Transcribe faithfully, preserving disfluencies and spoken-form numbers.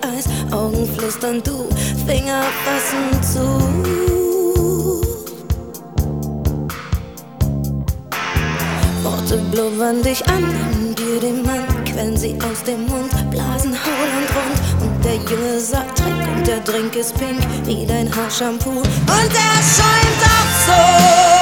Eis, Augen flüstern, du, Finger fassen zu. Worte blubbern dich an, nimm dir den Mann, quellen sie aus dem Mund, blasen hohl und rund. Und der Junge sagt Trink und der Drink ist pink wie dein Haarshampoo. Und er scheint auch so.